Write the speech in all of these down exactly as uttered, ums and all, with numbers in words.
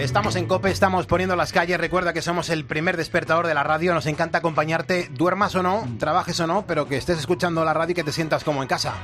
Estamos en COPE, estamos poniendo las calles. Recuerda que somos el primer despertador de la radio. Nos encanta acompañarte, duermas o no, trabajes o no, pero que estés escuchando la radio y que te sientas como en casa.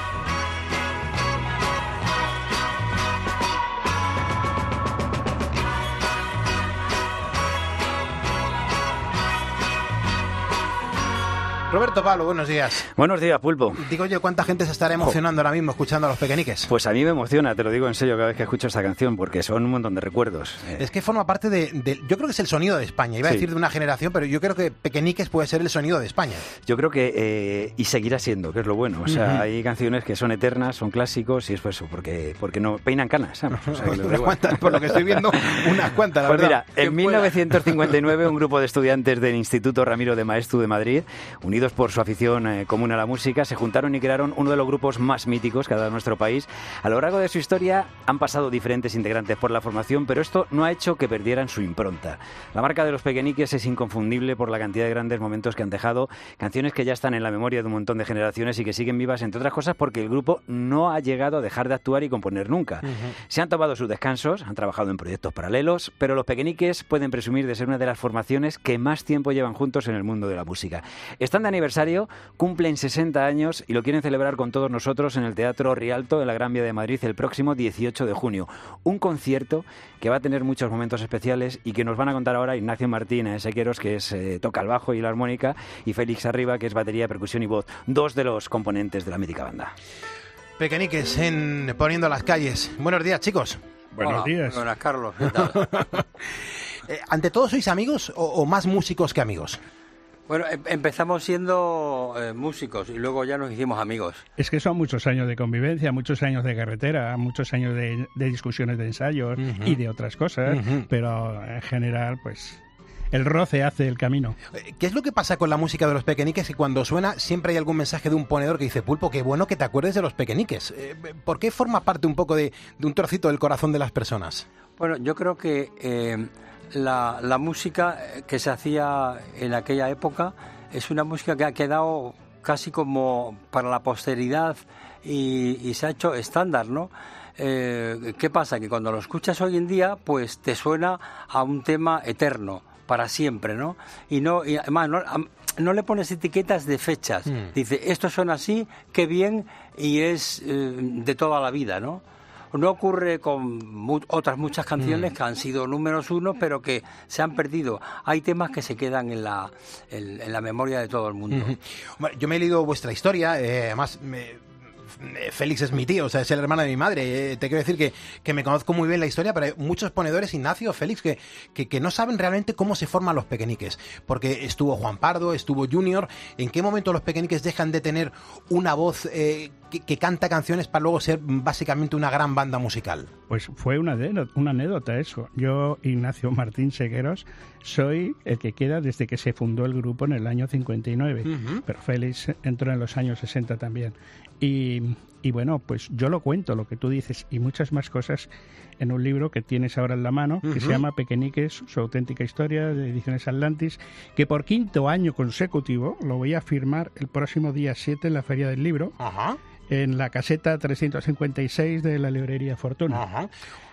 Roberto Pablo, buenos días. Buenos días, Pulpo. Digo yo, ¿cuánta gente se estará emocionando ahora mismo escuchando a los Pequeñiques? Pues a mí me emociona, te lo digo en serio, cada vez que escucho esta canción, porque son un montón de recuerdos. Es que forma parte de, de... Yo creo que es el sonido de España. Iba a Sí. decir de una generación, pero yo creo que Pequeñiques puede ser el sonido de España. Yo creo que... Eh, y seguirá siendo, que es lo bueno. O sea, Uh-huh. hay canciones que son eternas, son clásicos, y es por eso, porque, porque no peinan canas, ¿sabes? O sea, que les da Unas igual. cuantas, por lo que estoy viendo, unas cuantas, la Pues verdad. mira, en mil novecientos cincuenta y nueve un grupo de estudiantes del Instituto Ramiro de Maeztu de Madrid, unidos por su afición eh, común a la música, se juntaron y crearon uno de los grupos más míticos que ha dado nuestro país. A lo largo de su historia han pasado diferentes integrantes por la formación, pero esto no ha hecho que perdieran su impronta. La marca de los Pequeñiques es inconfundible por la cantidad de grandes momentos que han dejado, canciones que ya están en la memoria de un montón de generaciones y que siguen vivas, entre otras cosas porque el grupo no ha llegado a dejar de actuar y componer nunca. Uh-huh. Se han tomado sus descansos, han trabajado en proyectos paralelos, pero los Pequeñiques pueden presumir de ser una de las formaciones que más tiempo llevan juntos en el mundo de la música. Están de aniversario, cumplen sesenta años y lo quieren celebrar con todos nosotros en el Teatro Rialto de la Gran Vía de Madrid el próximo dieciocho de junio. Un concierto que va a tener muchos momentos especiales y que nos van a contar ahora Ignacio Martín Sequeros, que es eh, toca el bajo y la armónica, y Félix Arriba, que es batería, percusión y voz, dos de los componentes de la mítica banda. Pequeñiques en Poniendo las calles. Buenos días, chicos. Buenos Hola, días. Buenas, Carlos. ¿Qué tal? eh, ¿Ante todo sois amigos o, o más músicos que amigos? Bueno, em- empezamos siendo eh, músicos y luego ya nos hicimos amigos. Es que son muchos años de convivencia, muchos años de carretera, muchos años de, de discusiones de ensayos Uh-huh. y de otras cosas, Uh-huh. pero en general, pues, el roce hace el camino. ¿Qué es lo que pasa con la música de los Pequeñiques? Que cuando suena siempre hay algún mensaje de un ponedor que dice: Pulpo, qué bueno que te acuerdes de los Pequeñiques. Eh, ¿Por qué forma parte un poco de, de un trocito del corazón de las personas? Bueno, yo creo que eh, la, la música que se hacía en aquella época es una música que ha quedado casi como para la posteridad y, y se ha hecho estándar, ¿no? Eh, ¿Qué pasa? Que cuando lo escuchas hoy en día, pues te suena a un tema eterno, para siempre, ¿no? Y no, y además no, no le pones etiquetas de fechas. Mm. Dice, esto suena así, qué bien, y es eh, de toda la vida, ¿no? No ocurre con mu- otras muchas canciones mm. que han sido números uno, pero que se han perdido. Hay temas que se quedan en la, en, en la memoria de todo el mundo. Mm-hmm. Bueno, yo me he leído vuestra historia, eh, además... Me... Félix es mi tío, o sea, es el hermano de mi madre. Eh, te quiero decir que, que me conozco muy bien la historia, pero hay muchos ponedores, Ignacio, Félix, que, que, que no saben realmente cómo se forman los Pequeñiques. Porque estuvo Juan Pardo, estuvo Junior. ¿En qué momento los Pequeñiques dejan de tener una voz eh, que, que canta canciones para luego ser básicamente una gran banda musical? Pues fue una, de, una anécdota eso. Yo, Ignacio Martín Sequeros, soy el que queda desde que se fundó el grupo en el año cincuenta y nueve. Uh-huh. Pero Félix entró en los años sesenta también. Y, y bueno, pues yo lo cuento, lo que tú dices, y muchas más cosas en un libro que tienes ahora en la mano, uh-huh. que se llama Pequeñiques, su auténtica historia, de Ediciones Atlantis, que por quinto año consecutivo lo voy a firmar el próximo día siete en la Feria del Libro, uh-huh. en la caseta trescientos cincuenta y seis de la librería Fortuna. Uh-huh.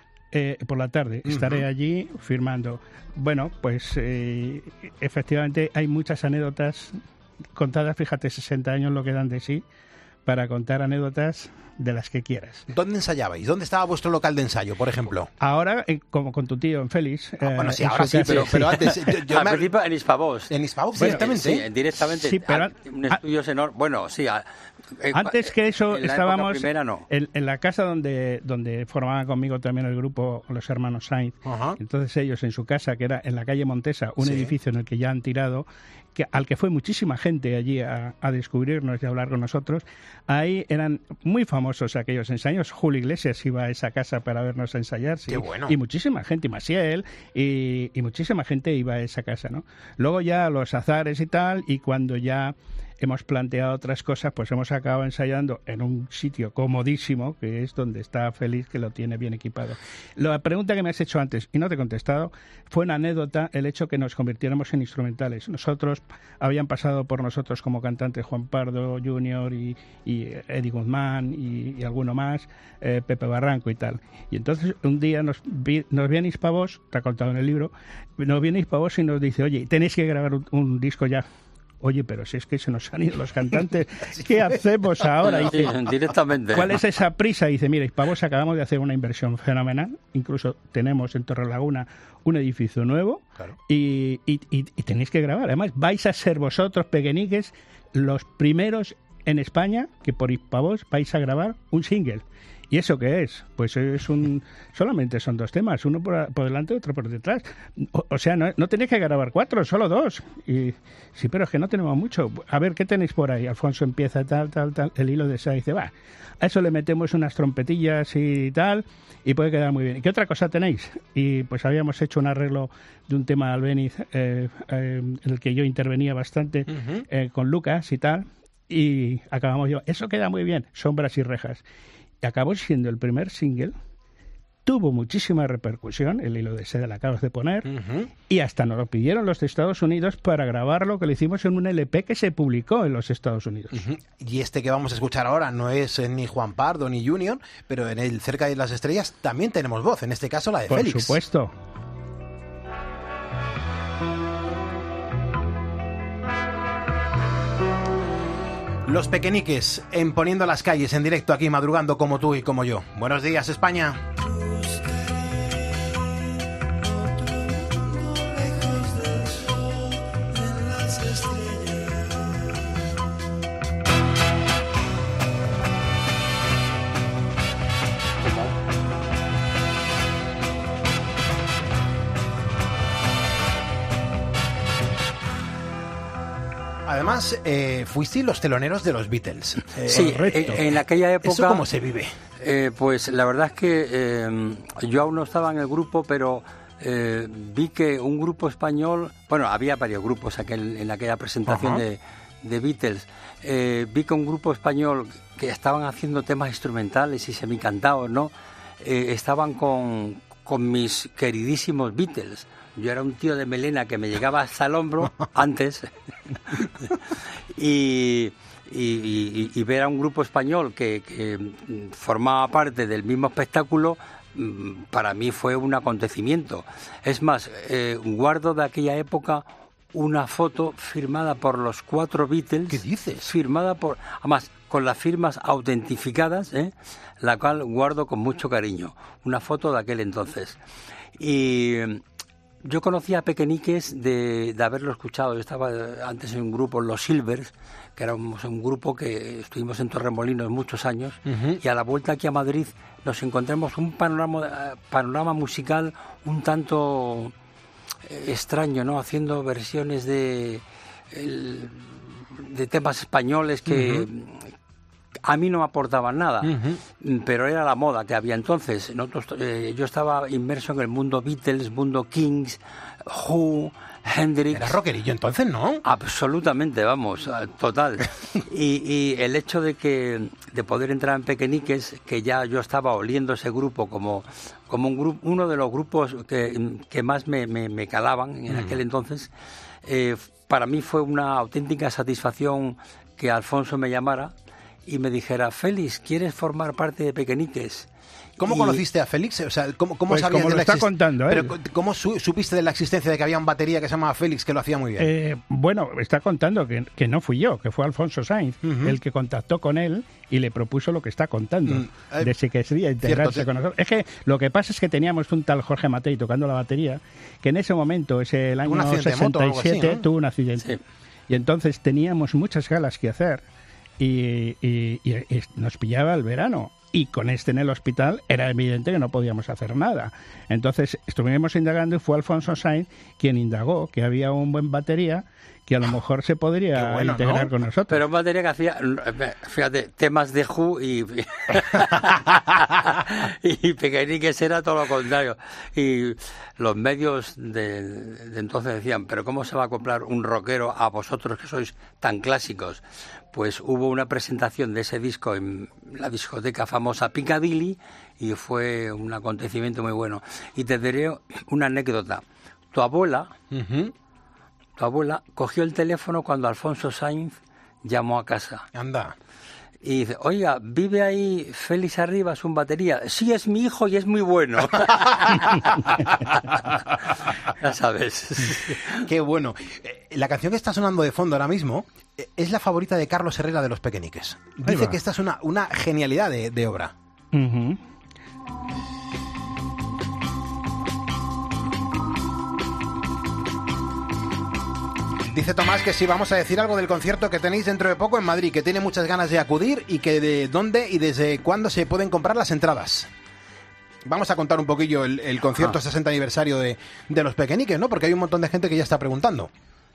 Eh, por la tarde estaré uh-huh. allí firmando. Bueno, pues eh, efectivamente hay muchas anécdotas contadas, fíjate, sesenta años lo que dan de sí, para contar anécdotas de las que quieras. ¿Dónde ensayabais? ¿Dónde estaba vuestro local de ensayo, por ejemplo? Ahora, eh, como con tu tío en Félix. Ah, eh, bueno, sí, ahora sí, pero, pero antes... Yo, yo Al me... principio en Hispavox. ¿En Hispavox Bueno, directamente? Sí, directamente. Sí, pero... Un estudio enorme. Bueno, sí... A, eh, antes que eso en la estábamos primera, no. en, en la casa donde, donde formaban conmigo también el grupo los hermanos Sainz. Uh-huh. Entonces ellos en su casa, que era en la calle Montesa, un sí. edificio en el que ya han tirado, que, al que fue muchísima gente allí a, a descubrirnos y a hablar con nosotros. Ahí eran muy famosos aquellos ensayos. Julio Iglesias iba a esa casa para vernos ensayar. Sí. Qué bueno. Y muchísima gente, y Maciel, y, y muchísima gente iba a esa casa, ¿no? Luego ya los azares y tal, y cuando ya hemos planteado otras cosas, pues hemos acabado ensayando en un sitio comodísimo, que es donde está Félix, que lo tiene bien equipado. La pregunta que me has hecho antes, y no te he contestado, fue una anécdota el hecho que nos convirtiéramos en instrumentales. Nosotros, habían pasado por nosotros como cantantes Juan Pardo junior y, y Eddie Guzmán y, y alguno más, eh, Pepe Barranco y tal. Y entonces un día nos, vi, nos viene Hispavox, te ha contado en el libro, nos viene Hispavox y nos dice, oye, tenéis que grabar un, un disco ya. Oye, pero si es que se nos han ido los cantantes, ¿qué hacemos ahora? Sí, dice, directamente. ¿Cuál es esa prisa? Dice, mira, Hispavox, acabamos de hacer una inversión fenomenal, incluso tenemos en Torrelaguna un edificio nuevo, claro. y, y, y, y tenéis que grabar. Además, vais a ser vosotros, pequeñiques, los primeros en España que por Hispavox vais a grabar un single. ¿Y eso qué es? Pues es un solamente son dos temas, uno por, por delante y otro por detrás. O, o sea, no, no tenéis que grabar cuatro, solo dos. Y sí, pero es que no tenemos mucho. A ver, ¿qué tenéis por ahí? Alfonso empieza tal, tal, tal. El hilo de esa dice, va, a eso le metemos unas trompetillas y tal, y puede quedar muy bien. ¿Y qué otra cosa tenéis? Y pues habíamos hecho un arreglo de un tema de Albéniz, eh, eh, en el que yo intervenía bastante, uh-huh. eh, con Lucas y tal, y acabamos yo, eso queda muy bien, Sombras y Rejas. Y acabó siendo el primer single, tuvo muchísima repercusión, el hilo de seda la acabas de poner, uh-huh. y hasta nos lo pidieron los de Estados Unidos para grabarlo, que lo hicimos en un L P que se publicó en los Estados Unidos. Uh-huh. Y este que vamos a escuchar ahora no es ni Juan Pardo ni Junior, pero en el Cerca de las Estrellas también tenemos voz, en este caso la de Por Félix. Por supuesto. Los Pequeñiques, en Poniendo las Calles, en directo aquí, madrugando como tú y como yo. Buenos días, España. Además, eh, fuiste los teloneros de los Beatles. Eh, sí, en, en aquella época... ¿Eso cómo se vive? Eh, pues la verdad es que eh, yo aún no estaba en el grupo, pero eh, vi que un grupo español... Bueno, había varios grupos aquel, en aquella presentación de, de Beatles. Eh, vi que un grupo español que estaban haciendo temas instrumentales y semicantados, ¿no? Eh, estaban con, con mis queridísimos Beatles. Yo era un tío de melena que me llegaba hasta el hombro antes y, y, y, y ver a un grupo español que, que formaba parte del mismo espectáculo, para mí fue un acontecimiento. Es más, eh, guardo de aquella época una foto firmada por los cuatro Beatles. ¿Qué dices? Firmada por, además, con las firmas autentificadas, ¿eh? La cual guardo con mucho cariño. Una foto de aquel entonces. Y... yo conocía a Pequeñiques de, de haberlo escuchado. Yo estaba antes en un grupo, Los Silvers, que éramos un grupo que estuvimos en Torremolinos muchos años, uh-huh. y a la vuelta aquí a Madrid nos encontramos un panorama, panorama musical un tanto extraño, ¿no? Haciendo versiones de, el, de temas españoles que... Uh-huh. A mí no me aportaban nada, uh-huh. pero era la moda que había entonces. Nosotros, eh, yo estaba inmerso en el mundo Beatles, mundo Kings, Who, Hendrix. Era rockerillo entonces, ¿no? Absolutamente, vamos, total. y, y el hecho de que de poder entrar en Pequeñiques, que ya yo estaba oliendo ese grupo como, como un grupo, uno de los grupos que, que más me, me, me calaban en uh-huh. aquel entonces, eh, para mí fue una auténtica satisfacción que Alfonso me llamara y me dijera, Félix, ¿quieres formar parte de Pequeñiques? ¿Cómo y... conociste a Félix? O sea, ¿cómo, cómo pues sabías como de lo la está exist... contando él. Pero ¿cómo su, supiste de la existencia de que había un batería que se llamaba Félix que lo hacía muy bien? Eh, bueno, está contando que, que no fui yo, que fue Alfonso Sainz, uh-huh. el que contactó con él y le propuso lo que está contando, uh, eh, de si quería integrarse cierto, con nosotros. Es que lo que pasa es que teníamos un tal Jorge Matei tocando la batería, que en ese momento, ese el año sesenta y siete, así, ¿no? Tuvo un accidente. Sí. Y entonces teníamos muchas galas que hacer. Y, y, y, y nos pillaba el verano y con este en el hospital era evidente que no podíamos hacer nada. Entonces estuvimos indagando y fue Alfonso Sainz quien indagó que había un buen batería que a lo mejor se podría bueno, integrar ¿no? con nosotros. Pero materia que hacía, fíjate, temas de Who y, y Pequeñiques era todo lo contrario. Y los medios de, de entonces decían, pero ¿cómo se va a acoplar un rockero a vosotros que sois tan clásicos? Pues hubo una presentación de ese disco en la discoteca famosa Piccadilly y fue un acontecimiento muy bueno. Y te diré una anécdota. Tu abuela... Uh-huh. Tu abuela cogió el teléfono cuando Alfonso Sainz llamó a casa. Anda. Y dice, oiga, ¿vive ahí Félix Arribas, un batería? Sí, es mi hijo y es muy bueno. Ya sabes. Qué bueno. La canción que está sonando de fondo ahora mismo es la favorita de Carlos Herrera de Los Pequeñiques. Dice que esta es una, una genialidad de, de obra. Uh-huh. Dice Tomás que si vamos a decir algo del concierto que tenéis dentro de poco en Madrid, que tiene muchas ganas de acudir y que de dónde y desde cuándo se pueden comprar las entradas. Vamos a contar un poquillo el, el concierto ah. sesenta aniversario de, de Los Pequeñiques, ¿no? Porque hay un montón de gente que ya está preguntando.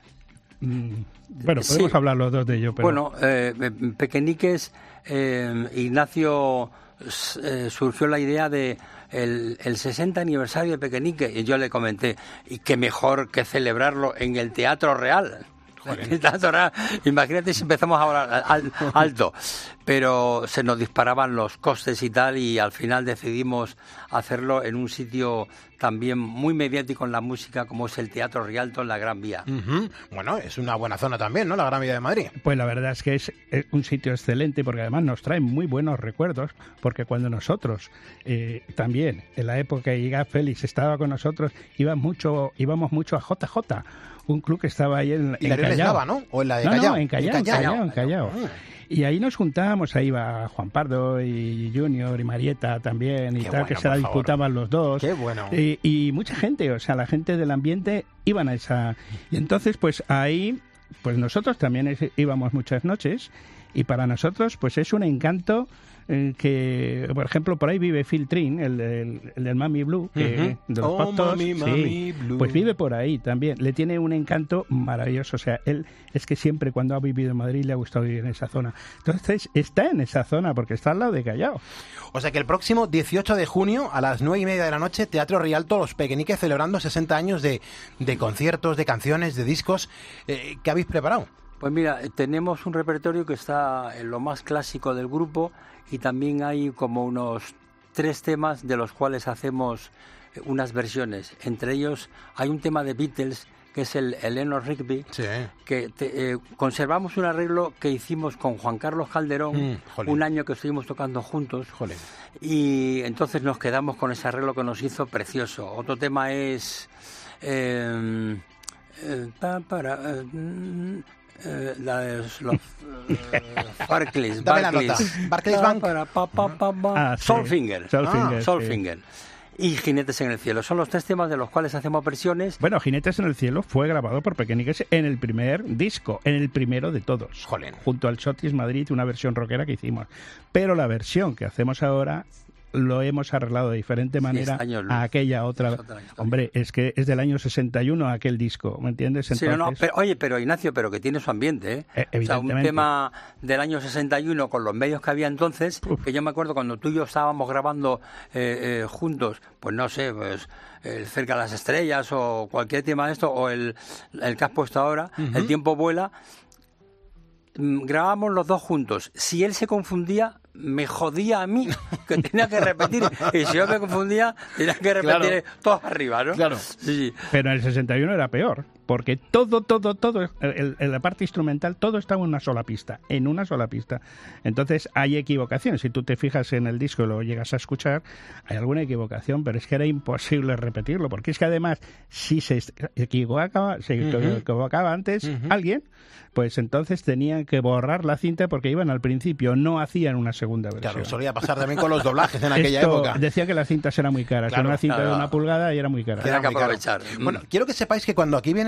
Mm, bueno, podemos sí. hablar los dos de ello, pero... Bueno, eh, Pequeñiques, eh, Ignacio, eh, surgió la idea de el, el sesenta aniversario de Pequeñiques y yo le comenté, y qué mejor que celebrarlo en el Teatro Real. El Teatro Real. Imagínate si empezamos a hablar al, alto, pero se nos disparaban los costes y tal, y al final decidimos hacerlo en un sitio también muy mediático en la música como es el Teatro Rialto en la Gran Vía. Uh-huh. Bueno, es una buena zona también, ¿no? La Gran Vía de Madrid. Pues la verdad es que es, es un sitio excelente porque además nos trae muy buenos recuerdos, porque cuando nosotros eh, también, en la época que llegaba Félix, estaba con nosotros, iba mucho, íbamos mucho a J J, un club que estaba ahí en, y en la Callao. Daba, ¿no? O en la de no, Callao. No, en Callao, en Callao, en Callao. Uh. Y ahí nos juntábamos, ahí iba Juan Pardo y Junior y Marieta también, y Qué tal, bueno, que se la disputaban favor. Los dos. Qué bueno. Y, y mucha gente, o sea, la gente del ambiente iban a esa... Y entonces, pues ahí, pues nosotros también es, íbamos muchas noches, y para nosotros, pues es un encanto eh, que, por ejemplo, por ahí vive Phil Trin, el, el, el del Mami Blue, que, uh-huh. de los oh, Poctos, mami, sí, mami Blue. Pues vive por ahí también. Le tiene un encanto maravilloso. O sea, él es que siempre cuando ha vivido en Madrid le ha gustado vivir en esa zona. Entonces, está en esa zona porque está al lado de Callao. O sea que el próximo dieciocho de junio a las nueve y media de la noche, Teatro Rialto, Los Pequeñiques celebrando sesenta años de, de conciertos, de canciones, de discos. Eh, ¿Qué habéis preparado? Pues mira, tenemos un repertorio que está en lo más clásico del grupo y también hay como unos tres temas de los cuales hacemos unas versiones. Entre ellos hay un tema de Beatles que es el Eleanor Rigby, sí. que te, eh, conservamos un arreglo que hicimos con Juan Carlos Calderón mm, un año que estuvimos tocando juntos. Jolín. Y entonces nos quedamos con ese arreglo que nos hizo precioso. Otro tema es... Eh, eh, pa, para, eh, Eh, la de los uh, Barclays, Dame Barclays, la nota. Barclays Bank. Para, pa, pa, pa, pa. Ah, sí. Soulfinger, Soulfinger, ah, Soulfinger. Sí. Y Jinetes en el Cielo. Son los tres temas de los cuales hacemos versiones. Bueno, Jinetes en el Cielo fue grabado por Pequeñiques en el primer disco, en el primero de todos. Jolín. Junto al Sotis Madrid, una versión rockera que hicimos. Pero la versión que hacemos ahora lo hemos arreglado de diferente manera sí, a aquella otra. Hombre, es que es del año sesenta y uno aquel disco, ¿me entiendes? Entonces... Sí, no, no, pero, oye, pero Ignacio, pero que tiene su ambiente, ¿eh? eh evidentemente. O sea, un tema del año sesenta y uno con los medios que había entonces, Uf. que yo me acuerdo cuando tú y yo estábamos grabando eh, eh, juntos, pues no sé, pues el Cerca de las Estrellas o cualquier tema de esto, o el, el que has puesto ahora, uh-huh. El Tiempo Vuela, grabábamos los dos juntos. Si él se confundía, me jodía a mí, que tenía que repetir. Y si yo me confundía, tenía que repetir claro. Todos arriba, ¿no? Claro. Sí. Pero en el sesenta y uno era peor, porque todo, todo, todo, el, el, la parte instrumental, todo estaba en una sola pista, en una sola pista. Entonces hay equivocaciones. Si tú te fijas en el disco y lo llegas a escuchar, hay alguna equivocación, pero es que era imposible repetirlo, porque es que además, si se equivocaba, se uh-huh. equivocaba antes uh-huh. alguien, pues entonces tenían que borrar la cinta porque iban al principio, no hacían una segunda versión. Claro, solía pasar también con los doblajes en aquella Esto, época. Decía que las cintas eran muy caras, claro, una cinta claro. de una pulgada y era muy cara. Era que aprovechar. Bueno, quiero que sepáis que cuando aquí viene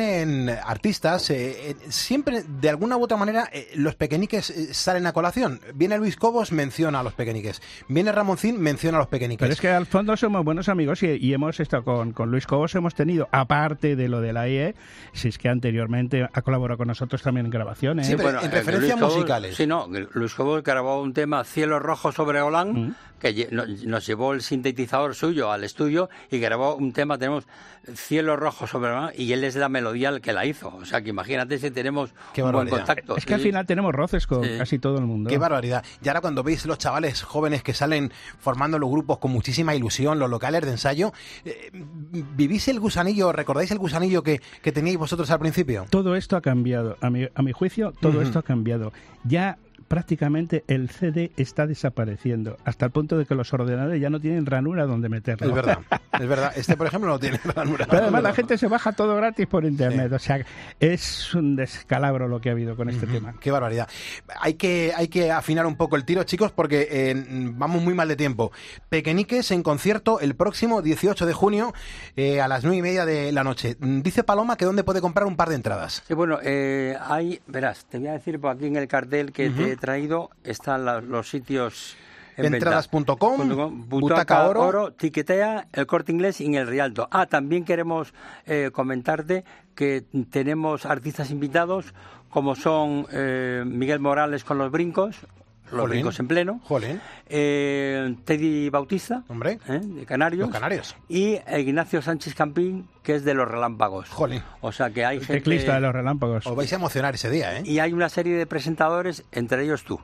vienen artistas, eh, eh, siempre de alguna u otra manera eh, los pequeñiques eh, salen a colación. Viene Luis Cobos, menciona a los pequeñiques. Viene Ramoncín, menciona a los pequeñiques. Pero es que al fondo somos buenos amigos y, y hemos estado con, con Luis Cobos, hemos tenido, aparte de lo de la I E, si es que anteriormente ha colaborado con nosotros también en grabaciones. Sí, pero bueno, en referencias Luis Cobos, musicales. Sí, no, Luis Cobos grabó un tema, Cielo Rojo sobre Holán, Mm. que nos llevó el sintetizador suyo al estudio y grabó un tema, tenemos Cielo Rojo sobre Holán, y él es la melodía el que la hizo. O sea, que imagínate si tenemos Qué un buen barbaridad. contacto. Es que al final tenemos roces con Sí. casi todo el mundo. Qué barbaridad. Y ahora cuando veis los chavales jóvenes que salen formando los grupos con muchísima ilusión, los locales de ensayo, eh, ¿vivís el gusanillo, recordáis el gusanillo que, que teníais vosotros al principio? Todo esto ha cambiado. A mi, a mi juicio, todo Ujú. esto ha cambiado. Ya prácticamente el C D está desapareciendo, hasta el punto de que los ordenadores ya no tienen ranura donde meterlo. Es verdad, es verdad. Este, por ejemplo, no tiene ranura. Pero además la gente se baja todo gratis por internet. Sí. O sea, es un descalabro lo que ha habido con este Ujú, tema. Qué barbaridad. Hay que, hay que afinar un poco el tiro, chicos, porque eh, vamos muy mal de tiempo. Pequeñiques en concierto el próximo dieciocho de junio eh, a las nueve y media de la noche. Dice Paloma que dónde puede comprar un par de entradas. Sí, bueno, eh, hay, verás, te voy a decir por aquí en el cartel que Ujú. te he traído, están la- los sitios en Entradas punto com, venta. Butaca, Butaca Oro. Oro, Tiquetea, El Corte Inglés y en El Rialto. Ah, también queremos eh, comentarte que tenemos artistas invitados como son eh, Miguel Morales con Los Brincos, Los Jolín. Brincos en pleno, Jolín, eh, Teddy Bautista, hombre, eh, de Canarios, los canarios. y Ignacio Sánchez Campín, que es de Los Relámpagos. Jolín, O sea que hay El gente... teclista de los relámpagos. os vais a emocionar ese día, ¿eh? Y hay una serie de presentadores, entre ellos tú.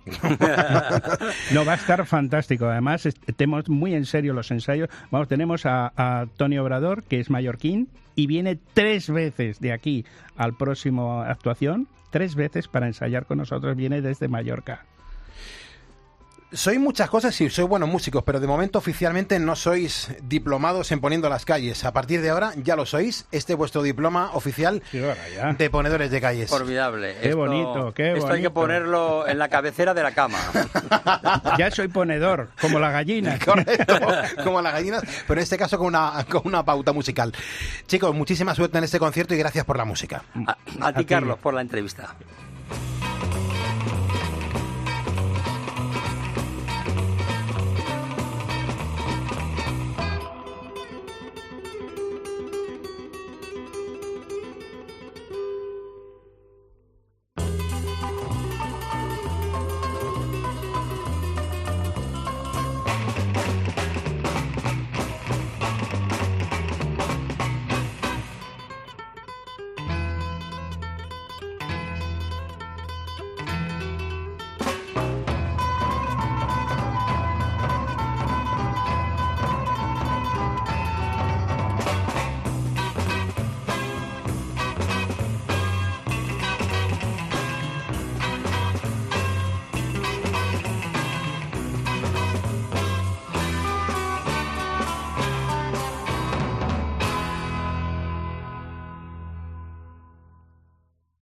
No, va a estar fantástico. Además, est- tenemos muy en serio los ensayos. Vamos, tenemos a, a Tony Obrador, que es mallorquín, y viene tres veces de aquí al próximo actuación, tres veces para ensayar con nosotros. Viene desde Mallorca. Sois muchas cosas y sois buenos músicos, pero de momento oficialmente no sois diplomados en poniendo las calles. A partir de ahora ya lo sois. Este es vuestro diploma oficial Sí, ahora ya. de ponedores de calles. Formidable. Qué bonito, qué Esto hay que bonito. ponerlo en la cabecera de la cama. Ya soy ponedor, como la gallina. Correcto, como las gallinas, pero en este caso con una, con una pauta musical. Chicos, muchísima suerte en este concierto y gracias por la música. A, a ti, A ti. Carlos, por la entrevista.